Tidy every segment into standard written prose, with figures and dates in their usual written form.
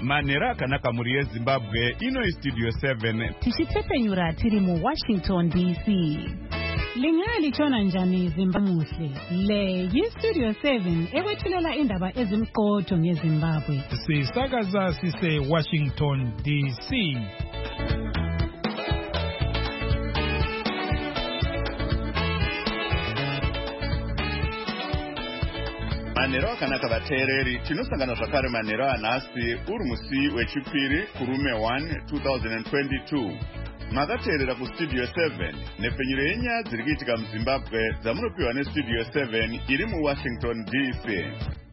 Manera akanaka muri yeZimbabwe ino iStudio 7 tichitepenyura tiri muWashington DC. Lingali chona njani Zimbabwe le yiStudio 7 ekwethulela indaba ezimqotho ngeZimbabwe. Sisakaza sise Washington DC. Manero akanaka vateereri tinosangana zvakare manero anhasi uri musi wechipiri kurume 1 2022 makateerera kuStudio 7 nepfenyuro yenyaya dziri kuitika muZimbabwe dzamunopiwa neStudio 7 iri muWashington DC.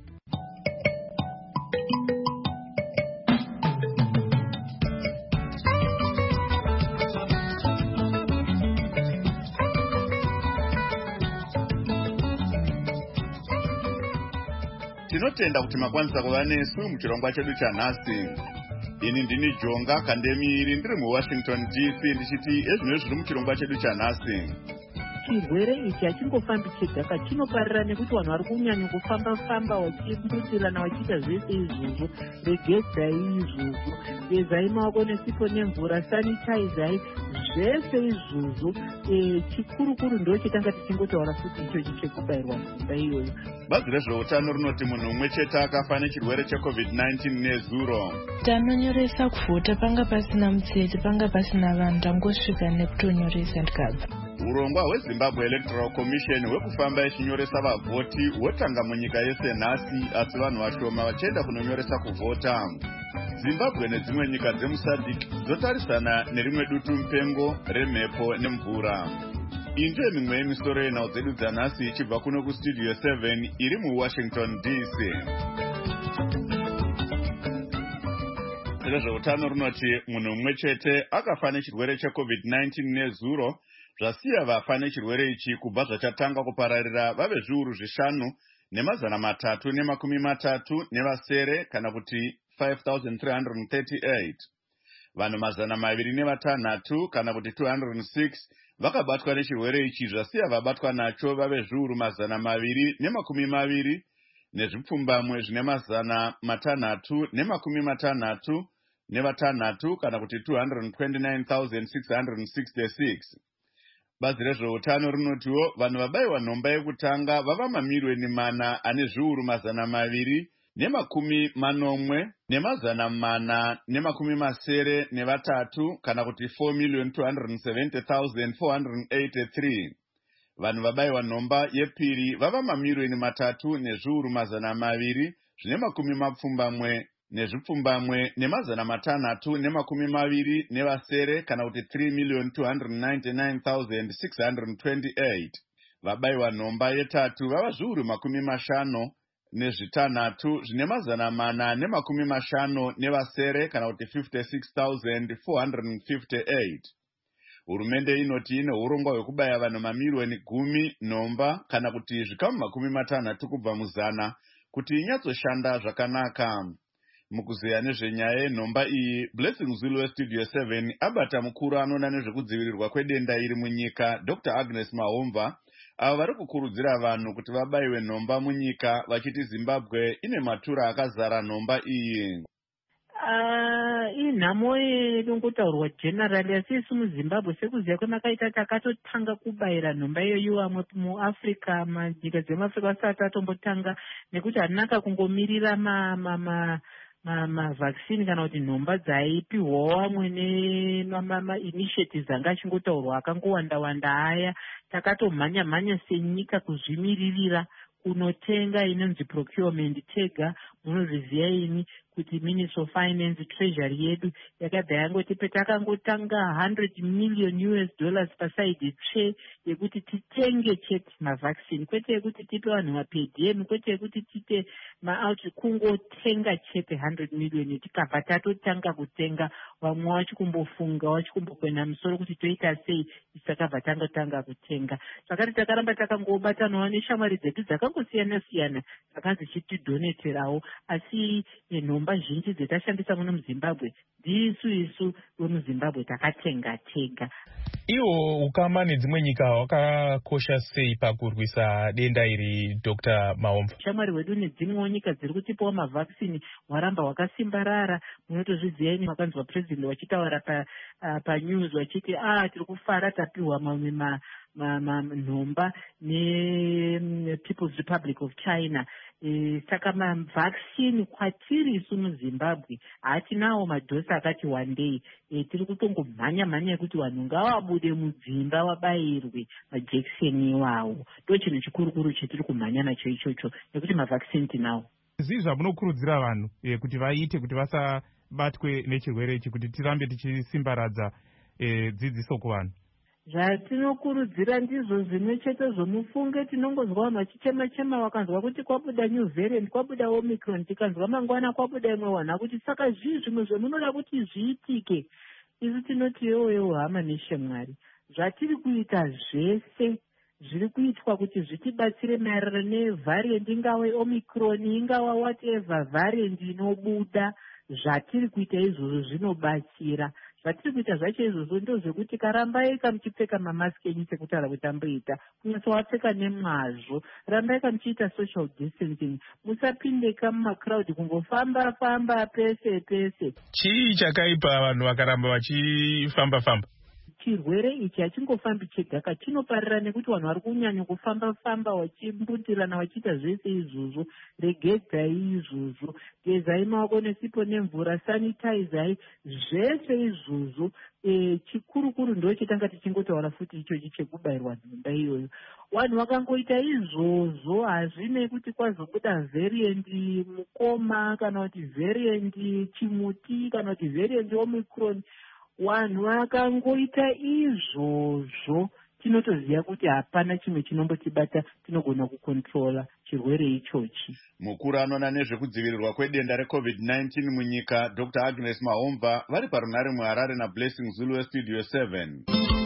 Tinotenda kuti makwanisa kuva nesu muchirongwa chedu chanhasi. Ini ndini Jonga Kandemiri ndiri muWashington DC ndichiti ezvino zviri muchirongwa chedu chanhasi. Chirwere ichi hachingofambi chega, chinoparira nekuti vanhu vari kunyanya kufamba vachimbutirana vachiita zvese izvozvo. Regedzai izvozvo, gezai maoko nesipo nemvura, sanitizai, zvese izvozvo. Chikuru ndo chitanga tichingotaura futi ichochi chekubayirwa mvura iyoyo. Bazi rezveutano rinoti munhu umwe chete akafa nechirwere cheCovid-19 nezuro. Tanonyoresa kuvhota panga pasina mutsetse, panga pasina vanhu, tangosvika nekutonyoresa ndikabva. Urongwa hweZimbabwe Electoral Commission hwekufamba ichinyoresa vavhoti hwotanga munyika yese nhasi, asi vanhu vashoma vachienda kunonyoresa kuvhota. Zimbabwe nedzimwe nyika dzemuSADC dzotarisana nerimwe dutu mupengo remhepo nemvura. Iyi ndiyo mimwe yemisoro yenhau dzedu dzanhasi ichibva kuno kuStudio 7 iri muWashington DC. Rezveutano rinoti munhu umwe chete akafa nechirwere cheCovid-19 nezuro, zvasiya vafa nechirwere ichi kubva zvachatanga kupararira vave zviuru 5,330 nevasere kana kuti 5,338. Vanhu 206 kana kuti 206 vakabatwa nechirwere ichi, zvasiya vabatwa nacho vave zviuru 220 nezvipfumbamwe zvine 666 kana kuti 229,666. Bazi rezveutano rinotiwo vanhu vabayiwa nhomba yekutanga vava mamiliyoni 4 ane zviuru 200,483 kana kuti 4,270,483. Vanhu vabayiwa nhomba yepiri vava mamiliyoni 3 nezviuru 200 zvine nezvipfumbamwe ne620 nevasere kana kuti 3,299,628. Vabayiwa nhomba yetatu vava zviuru 50 nezvitanhatu zvine 450 nevasere kana kuti 56,458. Hurumende inoti ine urongwa hwekubaya vanhu mamiliyoni 10 nhomba kana kuti zvikamu 60 kubva muzana kuti inyatsoshanda zvakanaka. Mukuzeya nezvenyaya yenhomba iyi, Blessing Zulu weStudio 7 abata mukuru anoona nezvekudzivirirwa kwedenda iri munyika, Dr. Agnes Mahomva, avo vari kukurudzira vanhu kuti vabayiwe nhomba munyika, vachiti Zimbabwe ine matura akazara nhomba iyi. Inhamo inongotaurwa generally, asi isu muZimbabwe sekuziya kwemakaita takatotanga kubayira nhomba iyoyo. Amwe muAfrica, nyika dzemuAfrica vasati atombotanga, nekuti hatinaka kungomirira mavhaccine kana kuti nhomba dzaipiwawo amwe initiatives anga achingotaurwa akangowanda aya. Takatomhanya senyika kuzvimiririra kunotenga inonzi procurement tega. Munozviziva ini kuti Ministry of Finance, Treasury yedu yakabva yangoti petakangotanga $100 million pasaidi tsve yekuti titenge chete mavaccine, kwete yekuti tipe vanhu mapedm, kwete yekuti tipe kungotenga chete 100 million. Tikabva tatotanga kutenga, vamwe vachikumbofunga vachikumbokwena musoro kuti toita sei, takabva tanga kutenga. Zvakati takaramba takangobatanawo neshamwari dzedu dzakangosiyana dzakanzi chitidoneterawo, asi nhomba zhinji dzetashandisa muno muZimbabwe ndisu wemuZimbabwe takatenga. Iwo ukama nedzimwe nyika wakakosha sei pakurwisa denda iri, Dr. Maomva? Shamwari wedu nedzimwewo nyika dziri kutipawo mavhakisini hwaramba hwakasimbarara. Munotozviziva ini makanzwa president wachitaura panews wachiti tiri kufara tapiwa mamwe nhomba nePeople's Republic of China. Saka mavhakisini kwatiri isu muZimbabwe hatinawo madhosi akati wandei. Tiri kutongomhanya yekuti vanhu ngavabude mudzimba vabayirwe majekiseni iwawo. Ndo chinhu chikuru chetiri kumhanya nacho ichocho, nekuti mavhakisini tinawo. Zii zvamunokurudzira vanhu kuti vaite kuti vasabatwe nechirwere ichi, kuti tirambe tichisimbaradza dzidziso kuvanhu? Zvatinokurudzira ndizvo zvimwe chete zvomufunge. Tinongozwa vanhu vachichema vakanzwa kuti kwabuda new variant, kwabuda Omicron, tikanzwa mangwana kwabuda imwe wanha, kuti saka zvimwe zvemunoda kuti zviitike. Isu tinoti yewo hama neshamwari, zvatiri kuita zvese zviri kuitwa kuti zvitibatsire maererano nevhariant, ingava Omicron, ingava whatever variant inobuda. Zvatiri kuita izvozvo zvinobatsira. Zvatiri kuita zvacho izvozvo ndozvekuti karambai kamuchipfeka mamasiki enyu sekutaura kuti amboita, kunyasa wapfeka nemwazvo. Rambai kamuchiita social distancing, musapindeka mumacrowd kungofamba pese. Chii chakaipa vanhu vakaramba vachifamba? Chirwere ichi hachingofambi chega, chinoparira nekuti vanhu vari kunyanya kufamba vachimbutirana vachiita zvese izvozvo. Regedzai izvozvo, gezai maoko nesipo nemvura, sanitizai, zvese izvozvo. Chikuru ndo chitanga tichingotaura futi ichochi chekubayirwa nhomba iyoyo. Vanhu vakangoita izvozvo, hazvine kuti kwazobuda variant mukoma kana kuti variant chimuti kana kuti variant Omicron. Vanhu vakangoita izvozvo, tinotoziva kuti hapana chimwe chinombotibata, tinogona kukontrola chirwere ichochi. Mukuru anoona nezvekudzivirirwa kwedenda reCovid-19 munyika, Dr. Agnes Maomva, vari parunare muHarare naBlessing Zulu weStudio 7.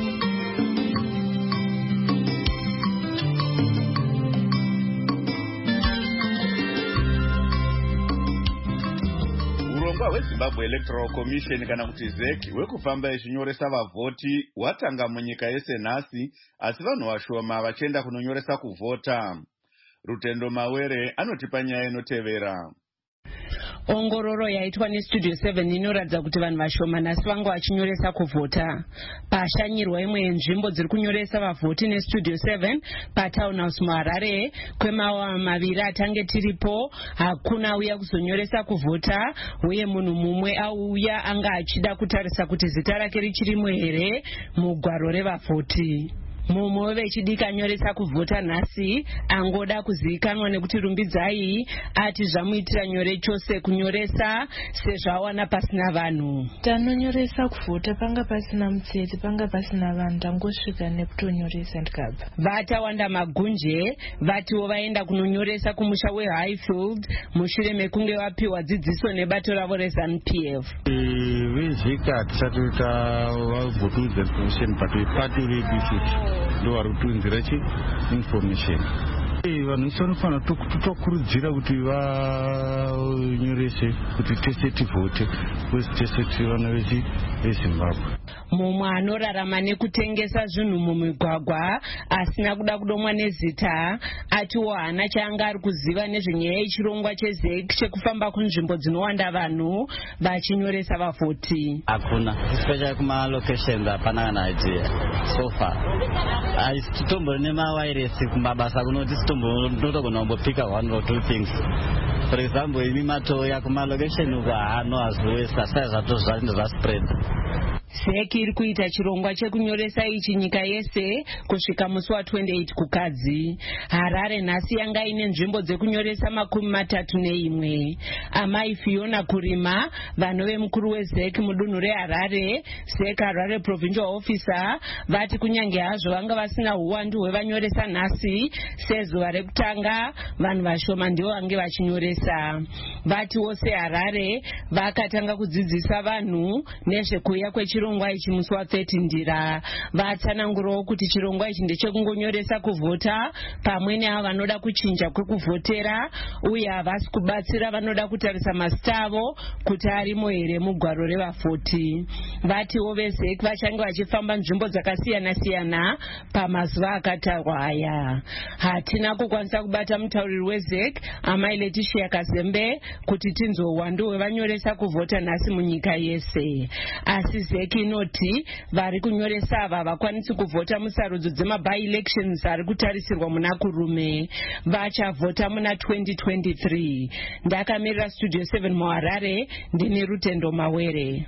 hweZimbabwe Electoral Commission kana kuti ZEC hwekufamba ichinyoresa vavhoti hwatanga munyika yese nhasi, asi vanhu vashoma vachienda kunonyoresa kuvhota. Rutendo Mawere anotipa nyaya inotevera. Ongororo yaitwa neStudio 7 inoratidza kuti vanhu vashoma nhasi vanga vachinyoresa kuvhota. Pashanyirwa imwe yenzvimbo dziri kunyoresa vavhoti neStudio 7 paTownhouse muHarare, kwemawa maviri atange tiripo hakuna auya kuzonyoresa kuvhota, uye munhu mumwe auya anga achida kutarisa kuti zita rake richirimo here mugwaro revavhoti. Mumwe vechidiki anyoresa kuvhota nhasi angoda kuzivikanwa nekuti rumbidzai ati zvamuitira nyore chose kunyoresa sezvawana pasina vanhu. Tanonyoresa kuvhota panga pasina mutsetse, panga pasina vanhu, tangosvika nekutonyoresa ndikabva. Vatawanda Magunje vatiwo vaenda kunonyoresa kumusha weHighfield mushure mekunge vapiwa dzidziso nebato ravo reZANU-PF. Vezvika hatisati vagotudza information but weparty ready ndo vari kutunzira information. Vanhu vese vanofanira tokurudzira kuti vanyorese kuti tese tivhote, kwese tese tivana veZimbabwe. Mumwe anorarama nekutengesa zvinhu mumigwagwa asina kuda kudomwa nezita atiwo hana chaanga ari kuziva nezvenyaya yechirongwa cheZEC chekufamba kunzvimbo dzinowanda vanhu vachinyoresa vavhoti. Hakuna, especially kuma locations hapana kana idea so far. Titombo nemawayiresi kumabasa kunoti totogona kumbopika one or two things. For example, imi matoya kuma location uko hano hazowesa sai zvatozvanda zvaspread. ZEC iri kuita chirongwa chekunyoresa ichi nyika yese kusvika musi wa28 kukadzi. Harare nhasi yanga ine nzvimbo dzekunyoresa 31. Amai Fiona Kurima, vanhu vemukuru weZEC mudunhu reHarare, ZEC Harare Provincial Officer, vati kunyange hazvo vanga vasina uwandu hwevanyoresa nhasi, sezuva rekutanga vanhu vashoma ndivo vange vachinyoresa. Vati wose Harare vakatanga kudzidzisa vanhu nezvekuuya kwechirongwa chirongwa ichi musi wa30 Ndira vatsanangurawo kuti chirongwa ichi ndechekungonyoresa kuvhota pamwe neavo vanoda kuchinja kwekuvhotera uye havasi kubatsira vanoda kutarisa mazita avo kuti arimo here mugwaro revavhoti. Vatiwo veZEC vachange vachifamba nzvimbo dzakasiyana-siyana pamazuva akatarwa aya. Hatina kukwanisa kubata mutauriri weZEC Amai Letitia Kazembe kuti tinzwe uwandu hwevanyoresa kuvhota nhasi munyika yese. Asi ZEC inoti vari kunyoresa ava havakwanisi kuvhota musarudzo dzema-by-elections ari kutarisirwa muna kurume. Vachavhota muna 2023. Ndakamirira Studio 7 muHarare, ndini Rutendo Mawere.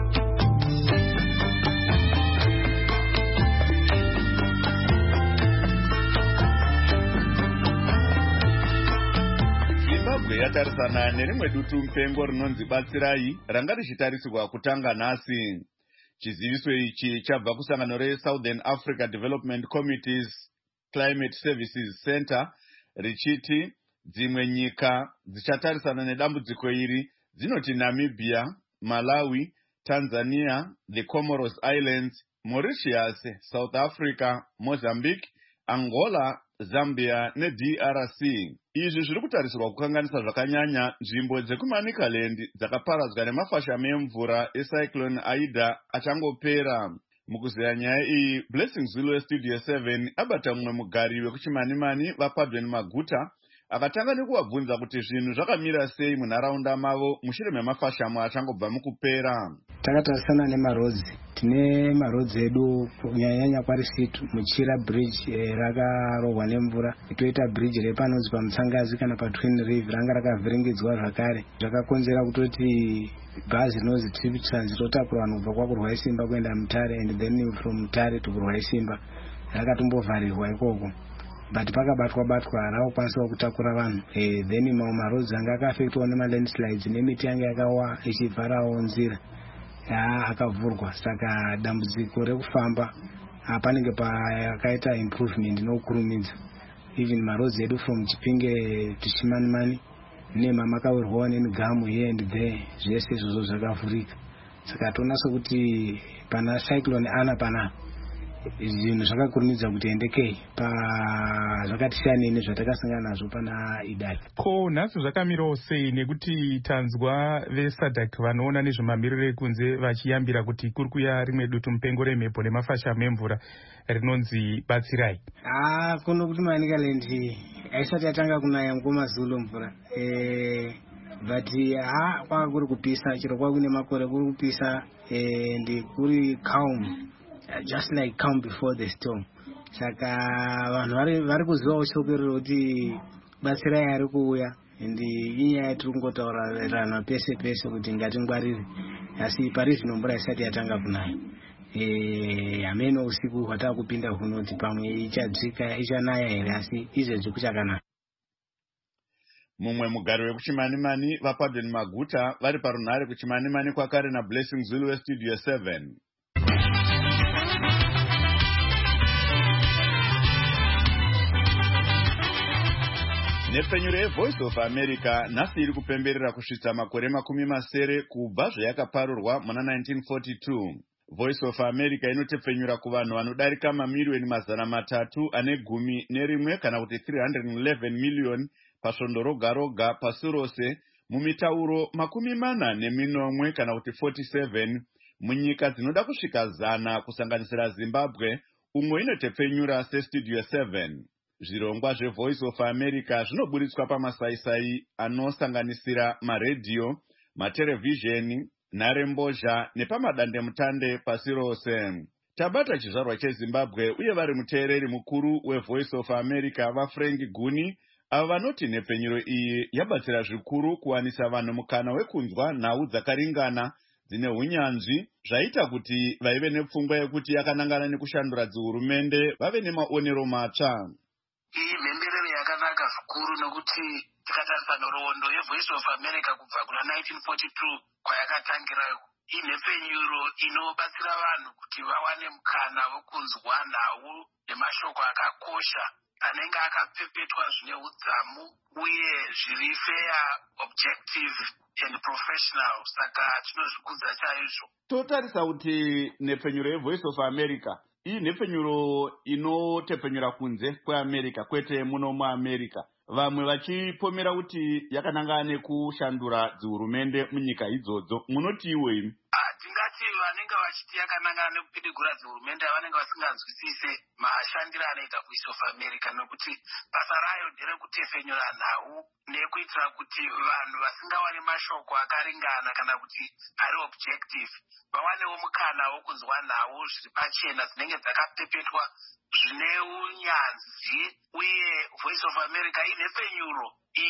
Zimbabwe yatarisana nerimwe dutu mupengo rinonzi Batsirai ranga richitarisirwa kutanga nhasi. Chiziviso ichi chabva kusangano reSouthern Africa Development Committee's Climate Services Center richiti dzimwe nyika dzichatarisana nedambudziko iri dzinoti Namibia, Malawi, Tanzania, the Comoros Islands, Mauritius, South Africa, Mozambique, Angola, Zambia neDRC. Izvi zviri kutarisirwa kukanganisa zvakanyanya nzvimbo dzekuManicaland dzakaparadzwa nemafashame emvura eCyclone Aida achangopera. Mukuzeya nyaya iyi, Blessing Zulu weStudio 7 abata mumwe mugari wekuchimanimani vapadwe nemaguta akatanga nekuvabvunza kuti zvinhu zvakamira sei munharaunda mavo mushure memafashamo achangobva mukupera. Takatarisana nemarodzi. Tine marodzi edu kunyanya kwaRisitu, Muchira bridge rakarohwa nemvura. Toita bridge repanonzi paMutsangazi kana paTwin River ranga rakavhiringidzwa zvakare. Zvakakonzera kutoti bhazi rinonzi Trip Transit rotakura vanhu kubva kwaKurwaisimba kuenda Mutare and then from Mutare to Kurwaisimba rakatombovharirwa ikoko. But pakabatwa rakakwanisa kutakura vanhu. Then mamwe marodzi anga akaafektwa nemalandslides nemiti yange yakawa ichivharawo nzira akavhurwa. Saka dambudziko rekufamba panenge pakaita improvement nokurumidza. Even marodzi edu from Chipinge to Chimanimani nemamakawirwawo nemigamu here and there zvese izvozvo zvakavhurika. Saka toona sokuti pana cyclone ana pana zvinhu zvakakurumidza kuti endekei zvakati siyanei nezvatakasangana nazvo pana Idai. Ko nhasi zvakamirawo sei nekuti tanzwa veSADC vanoona nezvemamiriro ekunze vachiyambira kuti kuri kuya rimwe dutu mupengo remhepo nemafashamo emvura rinonzi Batsirai? Kuno kuti Manicaland haisati yatanga kunaya mukomazulu mvura. But kwanga kuri kupisa, chero kwakune makore kuri kupisa and kuri calm. Just like calm before the storm. Saka vanhu vari kuzivawo chokerero kuti Batsirai ari kuuya and inyaya tiri kungotaurana pese pese kuti ngatingwarire. Asi pari zvino mvura isati yatanga kunaya. Hameno usiku hwatava kupinda hunoti pamwe ichadzika ichanaya here asi izvezvi kuchakanaka. Mumwe mugari wekuchimanimani vapadwe nemaguta vari parunhare kuchimanimani kwakare naBlessing Zulu weStudio 7. Nepfenyuro yeVoice of America nhasi iri kupemberera kusvitsa makore 70 kubva zvayakaparurwa muna 1942. Voice of America inotepfenyura kuvanhu vanodarika mamiliyoni 311 kana kuti 311 miliyoni pasvondo roga roga pasi rose mumitauro 40 kana kuti 47 munyika dzinoda kusvika 100 kusanganisira Zimbabwe, umwe inotepfenyura seStudio 7. Zvirongwa zveVoice of America zvinoburitswa pamasaisai anosanganisira maredhiyo, matelevhizheni, nharembozha nepamadandemutande pasi rose. Tabata chizvarwa cheZimbabwe uye vari muteereri mukuru weVoice of America vaFrank Guni ava vanoti nhepfenyuro iyi yabatsira zvikuru kuwanisa vanhu mukana wekunzwa nhau dzakaringana dzine unyanzvi zvaita kuti vaive nepfungwa yekuti yakanangana nekushandura dzihurumende vave nemaonero matsva. Iyi mhemberero yakanaka zvikuru nokuti tikatarisa nhoroondo yeVoice of America kubva kuna 1942 kwayakatangira inhepfenyuro inobatsira vanhu kuti vawane mukana wekunzwa nhau nemashoko akakosha anenge akapepetwa zvine udzamu uye zviri fair, objective and professional. Saka tinozvikudza chaizvo. Totarisa kuti nhepfenyuro yeVoice of America iyi nhepfenyuro inotepfenyura kunze kweAmerica kwete muno muAmerica, vamwe vachipomera kuti yakanangana nekushandura dzihurumende munyika idzodzo. Munoti iwe? Tingati vanenge vachiti yakanangana nekupidigura dzihurumende vanenge vasinganzwisise mashandiro anoita Voice of America, nokuti basa rayo nderekutefenyura nhau nekuitira kuti vanhu vasingawani mashoko akaringana kana kuti ari objective vawanewo mukana wokunzwa nhau zviri pachena dzinenge dzakapepetwa zvine unyanzvi. Uye Voice of America inhepfenyuro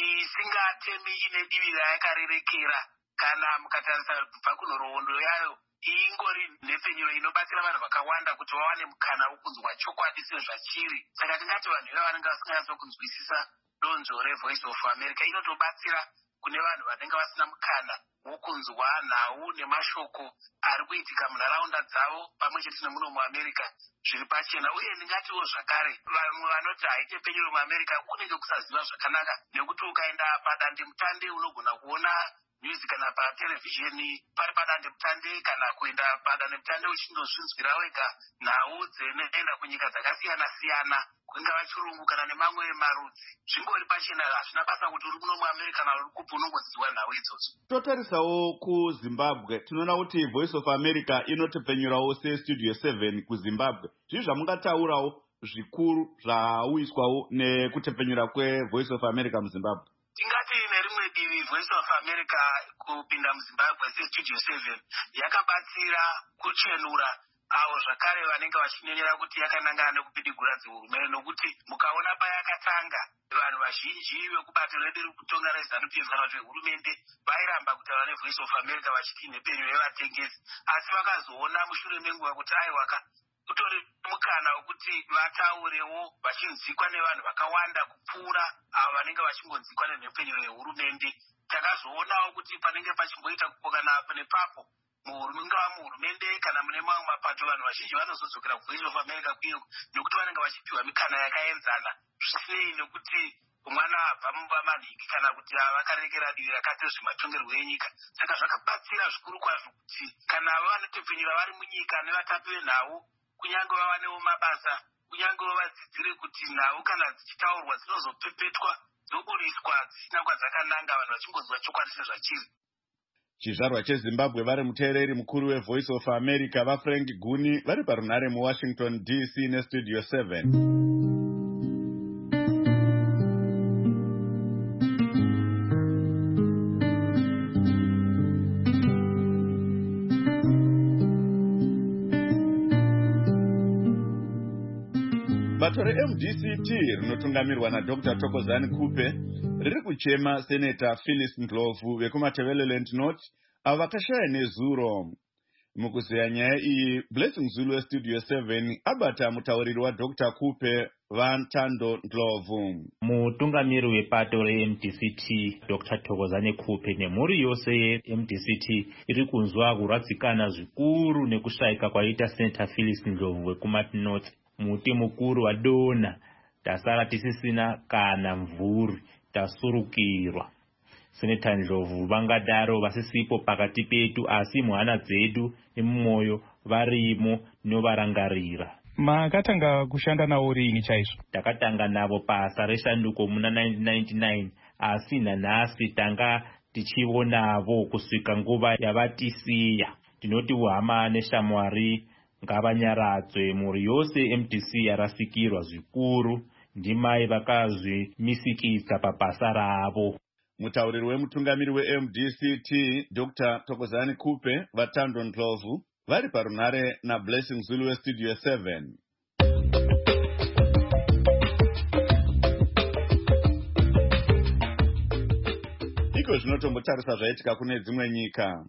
isingatemi ine divi rayakarerekera. Kana mukatarisa kubva kunhoroondo yayo ingori nhepfenyuro inobatsira vanhu vakawanda kuti vawane mukana wokunzwa chokwadi sezvachiri. Saka tingati vanhu iva vanenge vasinganyatsokunzwisisa donzvo reVoice of America inotobatsira kune vanhu vanenge vasina mukana wokunzwa nhau nemashoko ari kuitika munharaunda dzavo pamwe chete nemuno muAmerica zviri pachena. Uye ndingatiwo zvakare vamwe vanoti haitepfenyuro muAmerica kunenge kusaziva zvakanaka, nekuti ukaenda padandemutande unogona kuona news kana patelevhizheni pari padandemutande, kana kuenda padandemutande uchindozvinzwira wega nhau dzinoenda kunyika dzakasiyana siyana, kungava chirungu kana nemamwe marudzi. Zvingori pachena, hazvina basa kuti uri muno muAmerica kana uri kupi, unongodzidzwa nhau idzodzo. Totarisawo kuZimbabwe, tinoona kuti Voice of America inotepfenyurawo seStudio 7 kuZimbabwe. Zvizvi zvamungataurawo zvikuru zvauiswawo nekutepfenyura kweVoice of America muZimbabwe? Tingati nerimwe divi Voice of America kupinda muZimbabwe seStudio 7 yakabatsira kuchenura avo zvakare vanenge vachinyanyira kuti yakanangana nekupidigura dzihurumende, nokuti mukaona payakatanga vanhu vazhinji vekubato redu rekutonga reZANU-PF kana kuti hurumende vairamba kutaura neVoice of America vachiti nhepfenyuro yevatengesi, asi vakazoona mushure menguva kuti aiwaka utori mukana wekuti vataurewo vachinzikwa nevanhu vakawanda kupfuura avo vanenge vachingonzikwa nenhepfenyuro yehurumende. Takazoonawo kuti panenge pachimboita kupokana apo nepapo mungava muhurumende kana mune mamwe mapato, vanhu vazhinji vanozodzokera kuVoice of America kwiyo nekuti vanenge vachipiwa mikana yakaenzana, zvisinei nekuti mwana abva mubamanhiki kana kuti vakarekera divi rakati zvimatongerwo enyika. Saka zvakabatsira zvikuru kwazvo kuti kana vanotepfenyura vari munyika nevatapi venhau, kunyange vawanewo mabasa, kunyange vadzidzire kuti nhau kana dzichitaurwa dzinozopepetwa dzoburiswa dzisina kwadzakananga, vanhu vachingozwa chokwadi sezvachiri. Chizvarwa cheZimbabwe vari muteereri mukuru weVoice of America vaFrank Guni vari parunhare muWashington DC neStudio 7. Bato reMDCT rinotungamirwa naDr. Thokozani Kupe riri kuchema Seneta Phyllis Ndlovu vekumaTebeleland North avo vakashaya nezuro. Mukuzeya nyaya iyi, Blessing Zulu weStudio 7 abata mutauriri waDr. Kupe Vantando Ndlovu. Mutungamiri wepato reMDCT Dr. Thokozani Kupe nemhuri yose yeMDCT iri kunzwa kuradzikana zvikuru nekushayika kwaita Seneta Phyllis Ndlovu wekumati North. Muti mukuru wadona, tasara tisisina kana mvuri, tasurukirwa. Seneta Ndlovu vangadaro vasisipo pakati petu, asi muhana dzedu nemumoyo varimo novarangarira. Makatanga kushanda navo rini chaizvo? Takatanga navo pasa reshanduko muna 1999, asi nanhasi tanga tichionavo kusvika nguva yavatisiya. Tinoti uhama neshamwari ngavanyaradzwe. Mhuri yose MDC yarasikirwa zvikuru ndimai vakazvimisikidza pabasa ravo. Mutauriri wemutungamiri weMDCT Dr. Thokozani Kupe Vatando Ndlovu vari parunhare naBlessing Zulu weStudio 7. Iko zvinotombotarisa zvaitika kune dzimwe nyika.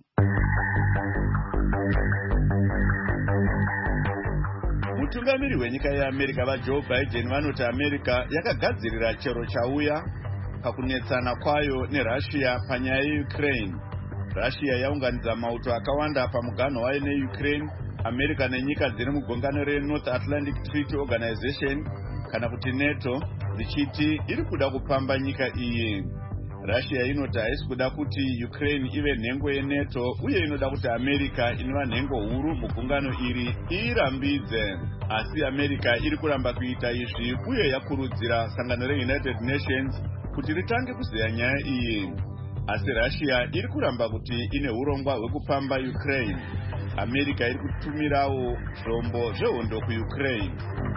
Mutungamiri wenyika yeAmerica vaJoe Biden vanoti America yakagadzirira chero chauya pakunetsana kwayo neRussia panyaya yeUkraine. Russia yaunganidza mauto akawanda pamuganho wayo neUkraine. America nenyika dziri mugongano reNorth Atlantic Treaty Organization kana kuti NATO dzichiti iri kuda kupamba nyika iyi. Russia inoti haisi kuda kuti Ukraine ive nhengo yeNATO uye inoda kuti America inova nhengo huru mugungano iri irambidze. Asi America iri kuramba kuita izvi uye yakurudzira sangano reUnited Nations kuti ritange kuzeya nyaya iyi. Asi Russia iri kuramba kuti ine urongwa hwekupamba Ukraine. America iri kutumirawo zvombo zvehondo kuUkraine.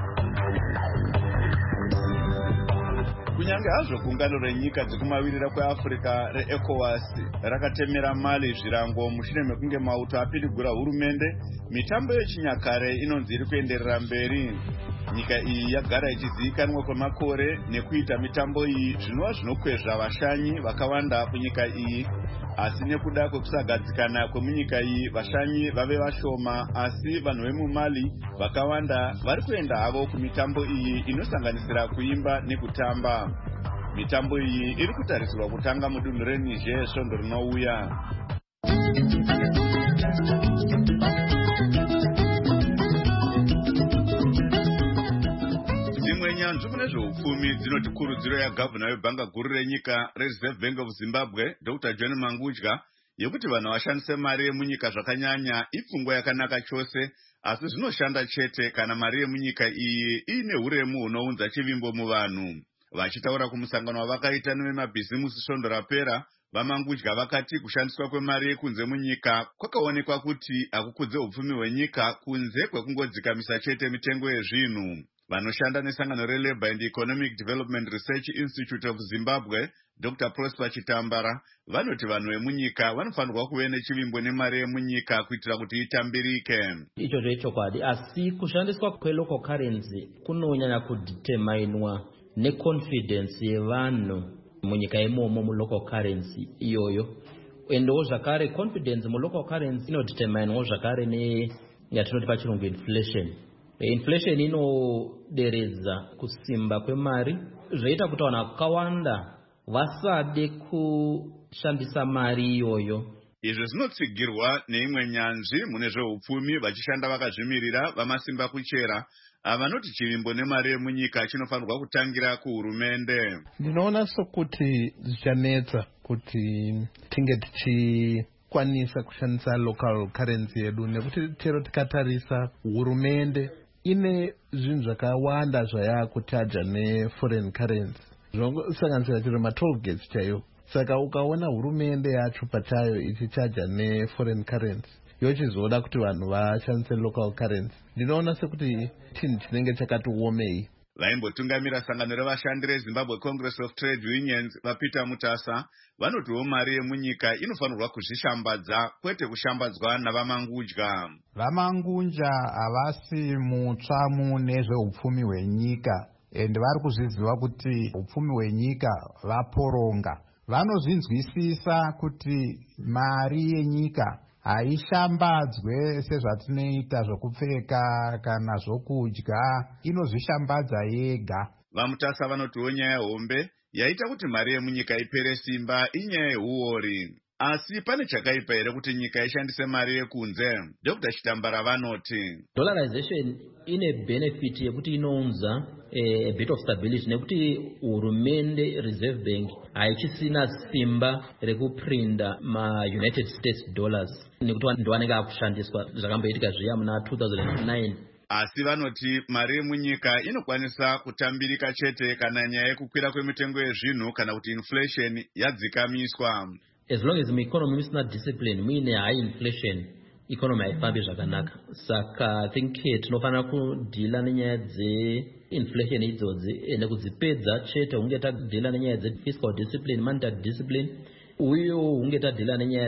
Kunyange hazvo gungano renyika dzekumavirira kweAfrica reECOWAS rakatemera Mali zvirango mushure mekunge mauto apidigura hurumende, mitambo yechinyakare inonzi iri kuenderera mberi. Nyika iyi yagara ichizivikanwa kwemakore nekuita mitambo iyi zvinova zvinokwezva vashanyi vakawanda kunyika iyi. Asi nekuda kwekusagadzikana kwemunyika iyi vashanyi vave vashoma, asi vanhu vemumali vakawanda vari kuenda havo kumitambo iyi inosanganisira kuimba nekutamba. Mitambo iyi iri kutarisirwa kutanga mudunhu reNiger svondo rinouya. Dzimwe nyanzvi mune zveupfumi dzinoti kurudziro yagavhuna webhanga guru renyika reReserve Bank of Zimbabwe Dr. John Mangudya yekuti vanhu vashandise mari yemunyika zvakanyanya ipfungwa yakanaka chose, asi zvinoshanda chete kana mari yemunyika iyi ine huremu hunounza chivimbo muvanhu. Vachitaura kumusangano wavakaita nevemabhizimusi svondo rapera, vaMangudya vakati kushandiswa kwemari yekunze munyika kwakaonekwa kuti hakukudze upfumi hwenyika kunze kwekungodzikamisa chete mitengo yezvinhu. Vanoshanda nesangano reLabour and Economic Development Research Institute of Zimbabwe Dr. Prosper Chitambara vanoti vanhu vemunyika vanofanirwa kuve nechivimbo nemari yemunyika kuitira kuti itambirike. Icho zvechokwadi, asi kushandiswa kwelocal currency kunonyanya kudeterminwa neconfidence yevanhu munyika imomo mulocal currency iyoyo. Endowo zvakare confidence mulocal currency inodeterminwa zvakare neyatinoti pachirungu inflation. Inflation inoderedza kusimba kwemari, zvoita kuti vanhu vakawanda vasade kushandisa mari iyoyo. Izvo zvinotsigirwa neimwe nyanzvi mune zveupfumi vachishanda vakazvimirira vamasimba kuchera vanoti chivimbo nemari yemunyika chinofanirwa kutangira kuhurumende. Ndinoona sokuti zvichanetsa kuti tinge tichikwanisa kushandisa local currency yedu, nekuti chero tikatarisa hurumende ine zvinhu zvakawanda zvayakutaja neforeign currency, zvinosanganisira chero matoll gates chaiwo. Saka ukaona hurumende yacho pachayo ichichaja neforeign currency yochizoda kuti vanhu vashandise local currency, ndinoona sekuti chinhu chinenge chakati omei. Vaimbotungamira sangano revashandi reZimbabwe Congress of Trade Unions vaPeter Mutasa vanotiwo mari yemunyika inofanirwa kuzvishambadza kwete kushambadzwa navaMangudya. VaMangudya havasi mutsvamu nezveupfumi hwenyika, ende vari kuzviziva kuti upfumi hwenyika vaporonga. Vanozvinzwisisa kuti mari yenyika haishambadzwe sezvatinoita zvokupfeka kana zvokudya, inozvishambadza yega. VaMutasa vanotiwo nyaya hombe yaita kuti mari yemunyika ipere simba inyaya yehuori. Asi pane chakaipa here kuti nyika ishandise mari yekunze? Dr. Chitambara vanoti dollarization ine benefit yekuti inounza a bit of stability, nekuti hurumende Reserve Bank haichisina simba rekuprinda ma-United States dollars, nekuti ndovanenge akushandiswa zvakamboitika zviya muna 2009. Asi vanoti mari yemunyika inokwanisa kutambirika chete kana nyaya yekukwira kwemitengo yezvinhu kana kuti inflation yadzikamiswa. As long as economy isina discipline, muine high inflation, economy haifambi zvakanaka. Saka I think tinofanira kudhila nenyaya dze-inflation idzodzi nekudzipedza chete. Hunge tadhila nenyaya dze-fiscal discipline, monetary discipline, uye hunge tadhila nenyaya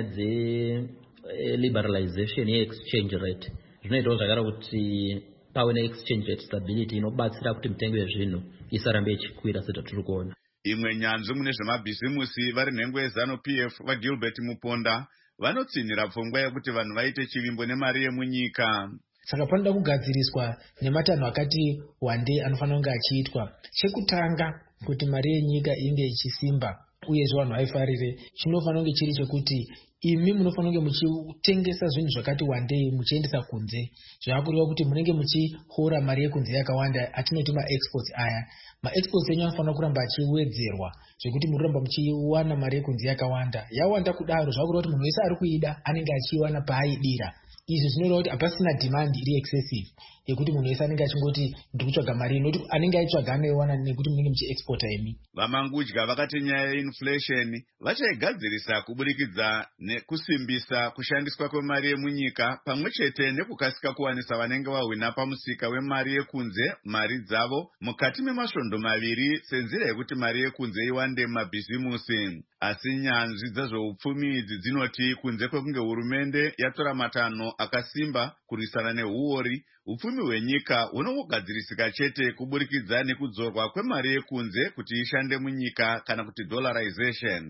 dze-liberalization ye-exchange rate. Zvinoitawo zvakare kuti pave ne-exchange rate stability inobatsira kuti mitengo yezvinhu isarambe ichikwira setatiri kuona. Imwe nyanzvi mune zvemabhizimusi vari nhengo yeZanu-PF vaGilbert Muponda vanotsinhira pfungwa yekuti vanhu vaite chivimbo nemari yemunyika. Saka panoda kugadziriswa nematanho akati wandei anofanira kunge achiitwa. Chekutanga kuti mari yenyika inge ichisimba, uyezve vanhu vaifarire. Chinofanira kunge chiri chekuti imi munofanira kunge muchitengesa zvinhu zvakati wandei muchiendesa kunze. Zvava kureva kuti munenge muchihora mari yekunze yakawanda, atinoti maexports aya. Maexports enyu anofanira kuramba achiwedzerwa zvekuti muramba muchiwana mari yekunze yakawanda. Yawanda kudaro zvava kureva kuti munhu wese ari kuida anenge achiwana paaidira. Izvi zvinoreva kuti hapasina demand iri excessive yekuti munhu wese anenge achingoti ndiri kutsvaga mari nokuti anenge aitsvaga anoiwana nekuti munenge muchiexporta imi. Vamangudya vakati nyaya yeinflation vachaigadzirisa kuburikidza nekusimbisa kushandiswa kwemari yemunyika pamwe chete nekukasika kuwanisa vanenge vahwina pamusika wemari yekunze mari dzavo mukati memasvondo maviri senzira yekuti mari yekunze iwande mumabhizimusi. Asi nyanzvi dzezveupfumi idzi dzinoti kunze kwekunge hurumende yatora matanho akasimba kurwisana nehuori, upfumi hwenyika hunogadzirisika chete kuburikidza nekudzorwa kwemari yekunze kuti ishande munyika kana kuti dollarization.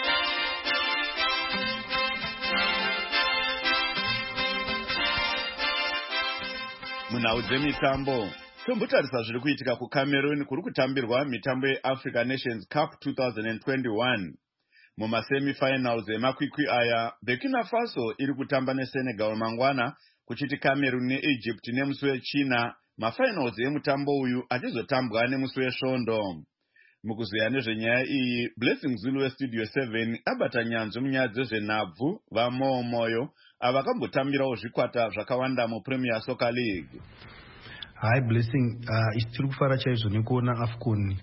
Munhau dzemitambo, tombotarisa zviri kuitika kuCameroon kuri kutambirwa mitambo yeAfrica Nations Cup 2021. Mumasemifinals emakwikwi aya, Burkina Faso iri kutamba neSenegal mangwana, kuchiti Cameroon neEgypt nemusi wechina, mafinals emutambo uyu achizotambwa nemusi wesvondo. Mukuzoya nezvenyaya iyi, Blessing Zulu weStudio 7 abata nyanzvi munyaya dzezvenhabvu vamoyo avakambotambirawo zvikwata zvakawanda muPremier Soccer League. Hi Blessing, tiri kufara chaizvo nekuona AFCON.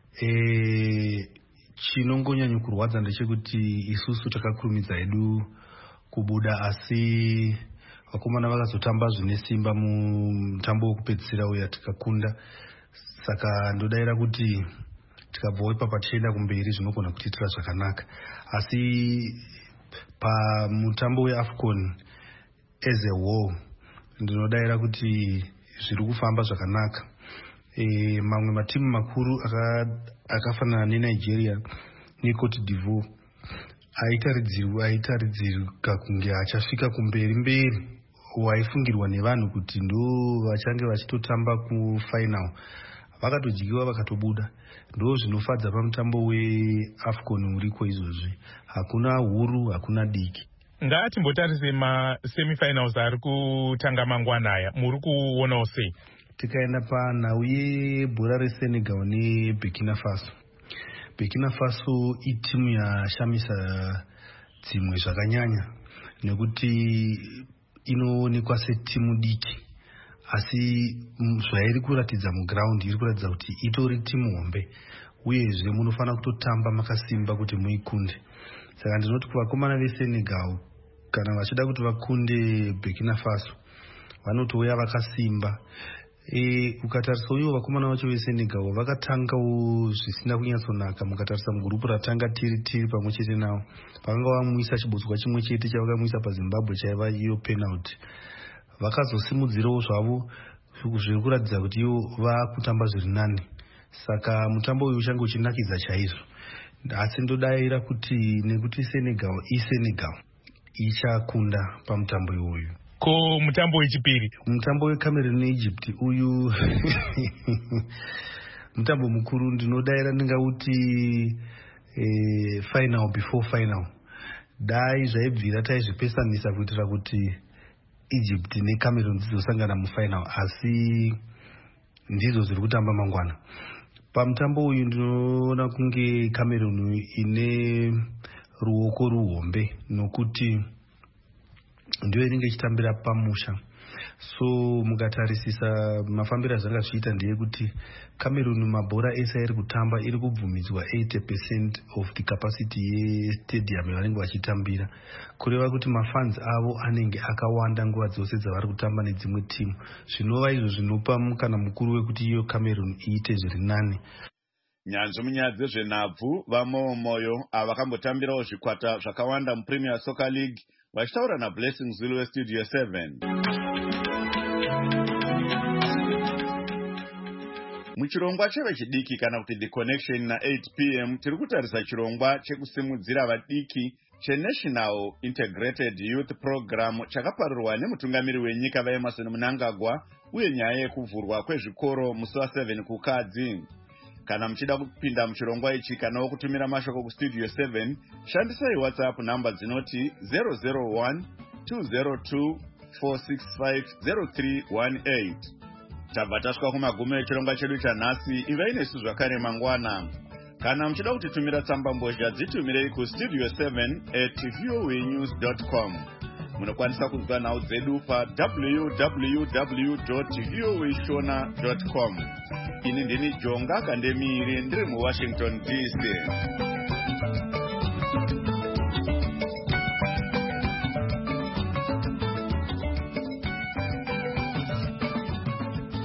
Chinongonyanya kurwadza ndechekuti isusu takakurumidza hedu kubuda, asi vakomana vakazotamba zvine simba mutambo wekupedzisira uya tikakunda. Saka ndodaira kuti tikabvawo ipapa tichienda kumberi zvinogona kutiitira zvakanaka. Asi pamutambo weAFCON as a whole ndinodaira kuti zviri kufamba zvakanaka. Mamwe matimu makuru akafanana neNigeria neCote d'Ivoire aitaridzirwa kunge achasvika kumberi waifungirwa nevanhu kuti ndo vachange vachitotamba kufinal, vakatodyiwa vakatobuda. Ndo zvinofadza pamutambo weAFCON uriko izvozvi, hakuna huru hakuna diki. Ngatimbotarise masemifinals ari kutanga mangwana aya, muri kuonawo sei? Tikaenda panhau yebhora reSenegal neBurkina Faso. Burkina Faso itimu yashamisa dzimwe zvakanyanya nekuti inoonekwa setimu diki, asi zvairi kuratidza muground iri kuratidza kuti itori timu hombe, uyezve munofanira kutotamba makasimba kuti muikunde. Saka ndinoti kuvakomana veSenegal kana vachida kuti vakunde Burkina Faso vanotouya vakasimba. Ukatarisa uyo vakomana vacho veSenegal vakatangawo zvisina kunyatsonaka. Mukatarisa mugurupu ratanga tiri pamwe chete navo, vakanga vamuisa chibotswa chimwe chete chavakamuisa paZimbabwe chaiva iyo penalty. Vakazosimudzirawo zvavo zviri kuratidza kuti ivo vakutamba zviri nani. Saka mutambo uyu uchange uchinakidza chaizvo. Asi ndodaira kuti nekuti Senegal ichakunda pamutambo iwoyu. Ko mutambo wechipiri, mutambo weCameroon neEgypt uyu mutambo mukuru. Ndinodaira ndingauti final before final. Dai zvaibvira taizvipesanisa kuitira kuti Egypt neCameroon dzizosangana mufinal, asi ndizvo zviri kutamba mangwana. Pamutambo uyu ndinoona kunge Cameroon ine ruoko ruhombe nokuti ndiyo inenge ichitambira pamusha. So mukatarisisa mafambiro azvanga zvichiita ndeyekuti Cameroon mabhora ese iri kutamba iri kubvumidzwa 80% of the capacity yestadium yavanenge vachitambira, kureva kuti mafans avo anenge akawanda nguva dzose dzavari kutamba nedzimwe timu. Zvinova izvo zvinopa mukana mukuru wekuti iyo Cameroon iite zviri nani. Nyanzvi munyaya dzezvenhabvu vamoyo avakambotambirawo zvikwata zvakawanda muPremier Soccer League vachitaura naBlessing Zulu weStudio 7. Muchirongwa chevechidiki kana kuti The Connection na8 p.m. tiri kutarisa chirongwa chekusimudzira vadiki cheNational Integrated Youth Program chakaparurirwa nemutungamiri wenyika vaEmmerson Mnangagwa uye nyaya yekuvhurwa kwezvikoro musi wa7 kukadzi. Kana mchida kupinda mchirongwa ichi kana wokutumira mashoko ku Studio 7, shandisai WhatsApp number dzinoti 001 202 465 0318. Tabva tasvika kumagumo echirongwa chedu chanhasi. Ivai nesu zvakare mangwana. Kana mchida kutitumira tsamba mbozha dzitumirei ku studio7@voanews.com. Munokwanisa kunzwa nhau dzedu pa www.voashona.com. Ini ndini Jonga Kandemiri ndiri muWashington DC.